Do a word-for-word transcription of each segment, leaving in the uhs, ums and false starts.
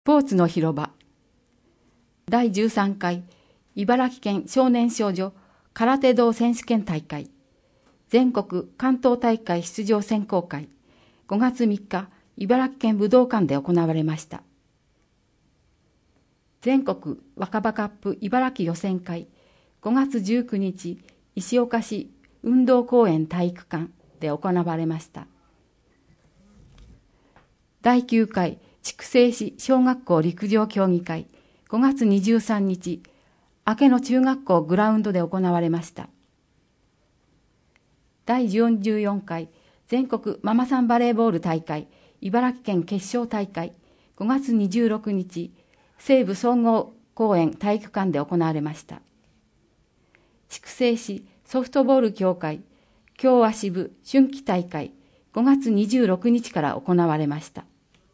スポーツの広場だいじゅうさんかい茨城県少年少女空手道選手権大会全国関東大会出場選考会ごがつみっか茨城県武道館で行われました。全国若葉カップ茨城予選会ごがつじゅうくにち石岡市運動公園体育館で行われました。だいきゅうかい筑西市小学校陸上競技会ごがつにじゅうさんにち明野中学校グラウンドで行われました。だいよんじゅうよんかい全国ママさんバレーボール大会茨城県決勝大会ごがつにじゅうろくにち西武総合公園体育館で行われました。筑西市ソフトボール協会京和支部春季大会ごがつにじゅうろくにちから行われました。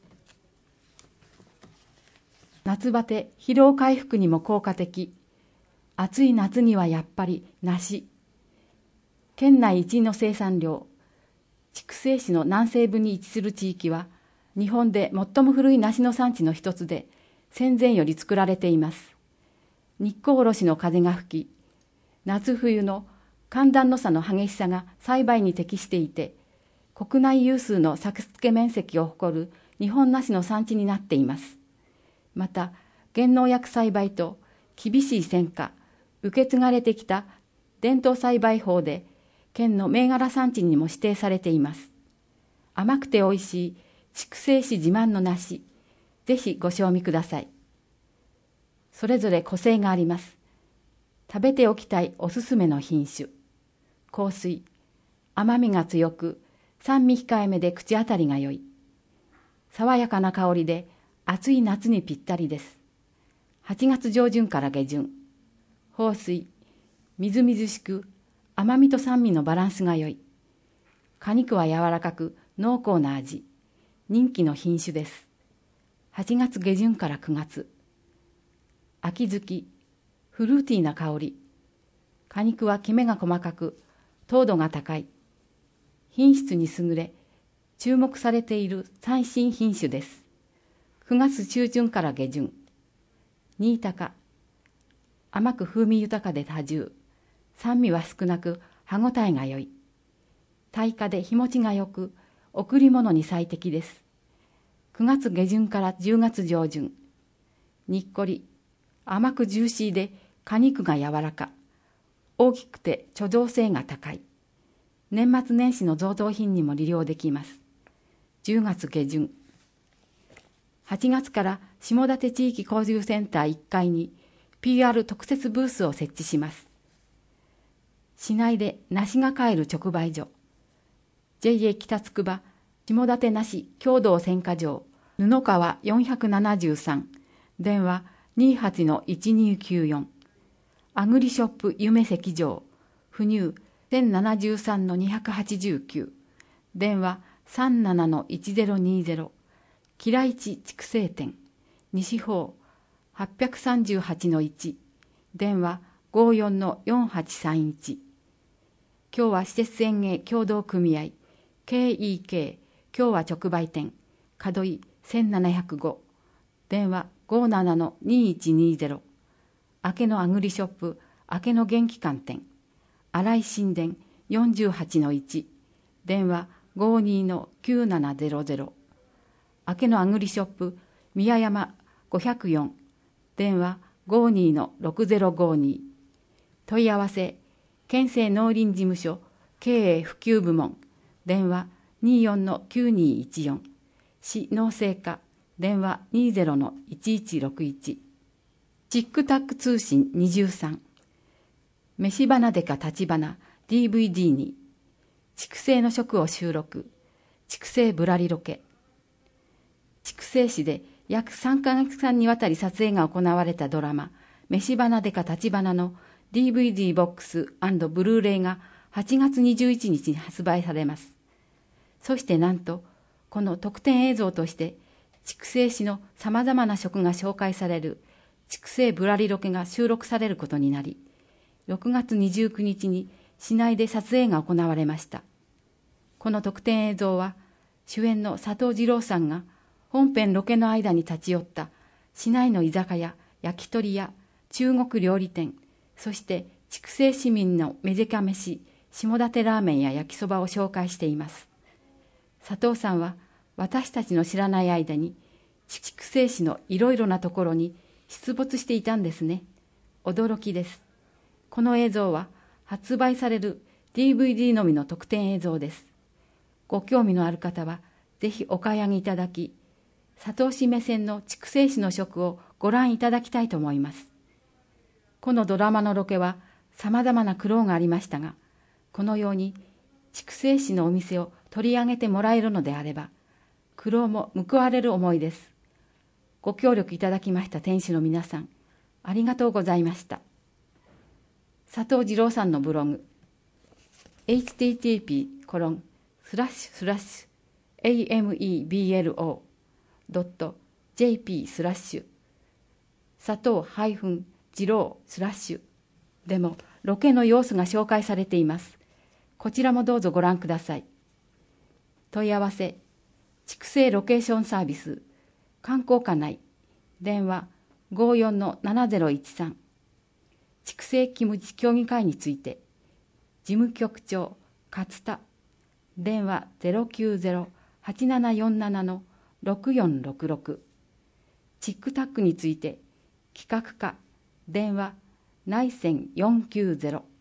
夏バテ疲労回復にも効果的。暑い夏にはやっぱり梨。県内一の生産量。筑西市の南西部に位置する地域は日本で最も古い梨の産地の一つで戦前より作られています。日光おろしの風が吹き、夏冬の寒暖の差の激しさが栽培に適していて、国内有数の作付面積を誇る日本梨の産地になっています。また、減農薬栽培と厳しい選果、受け継がれてきた伝統栽培法で、県の銘柄産地にも指定されています。甘くておいしい筑西市自慢の梨、ぜひご賞味ください。それぞれ個性があります。食べておきたいおすすめの品種。香水、甘みが強く、酸味控えめで口当たりが良い。爽やかな香りで、暑い夏にぴったりです。はちがつじょうじゅんからげじゅん。豊水、みずみずしく、甘みと酸味のバランスが良い。果肉は柔らかく濃厚な味。人気の品種です。はちがつげじゅんからくがつ。秋月、フルーティーな香り。果肉はきめが細かく、糖度が高い。品質に優れ、注目されている最新品種です。くがつちゅうじゅんからげじゅん。新高。甘く風味豊かで多重。酸味は少なく歯ごたえが良い。耐荷で日持ちが良く、贈り物に最適です。くがつげじゅんからじゅうがつじょうじゅん。にっこり。甘くジューシーで果肉が柔らか。大きくて貯蔵性が高い。年末年始の贈答品にも利用できます。じゅうがつげじゅん。はちがつから下館地域交流センターいっかいに ピーアール 特設ブースを設置します。市内で梨が買える直売所、ジェイエー 北つくば下館梨共同選果場布川よんひゃくななじゅうさん、電話 にーはちのいちにーきゅうよん、アグリショップ夢石場不入 せんななじゅうさんのにひゃくはちじゅうきゅう、電話 さんななのいちぜろにぜろ、キライチ筑西店西方はっぴゃくさんじゅうはちのいち、電話 ごーよんのよんはちさんいち。今日は施設園芸協同組合 ケーイーケー 今日は直売店門井せんななひゃくご、電話 ごーななのにいちにぜろ、明けのアグリショップ明けの元気館店新井新田よんじゅうはちのいち、電話 ごーにーのきゅうななぜろぜろ、明けのアグリショップ宮山ごひゃくよん、電話 ごーにーのろくぜろごーにー、問い合わせ県政農林事務所経営普及部門電話 にーよんのきゅうにーいちよん、市農政課電話 にーぜろのいちいちろくいち、チックタック通信にじゅうさん、飯花デカ立花 ディーブイディー に筑西の食を収録、筑西ぶらりロケ。筑西市で約さんかげつかんにわたり撮影が行われたドラマ飯花デカ立花の ディーブイディー ボックス&ブルーレイがはちがつにじゅういちにちに発売されます。そしてなんとこの特典映像として筑西市のさまざまな食が紹介される筑西ぶらりロケが収録されることになり、ろくがつにじゅうくにちに市内で撮影が行われました。この特典映像は主演の佐藤二朗さんが本編ロケの間に立ち寄った市内の居酒屋、焼き鳥屋、中国料理店、そして筑西市民の目近飯、下館ラーメンや焼きそばを紹介しています。佐藤さんは私たちの知らない間に筑西市のいろいろなところに出没していたんですね。驚きです。この映像は発売される ディーブイディー のみの特典映像です。ご興味のある方はぜひお買い上げいただき、佐藤市目線の筑西市の食をご覧いただきたいと思います。このドラマのロケは様々な苦労がありましたが、このように筑西市のお店を取り上げてもらえるのであれば、苦労も報われる思いです。ご協力いただきました店主の皆さん、ありがとうございました。佐藤二郎さんのブログ、エイチティーティーピーコロンスラッシュスラッシュエーエムイービーエルオードットジェーピースラッシュ佐藤二郎スラッシュでもロケの様子が紹介されています。こちらもどうぞご覧ください。問い合わせ、筑西ロケーションサービス、観光課内、電話 ごーよんのななゼロいちさん、筑西キムチ協議会について、事務局長、勝田、電話 ゼロきゅうゼロ はちななよんなな のろくよんろくろく、チックタックについて、企画課、電話内線よんきゅうゼロ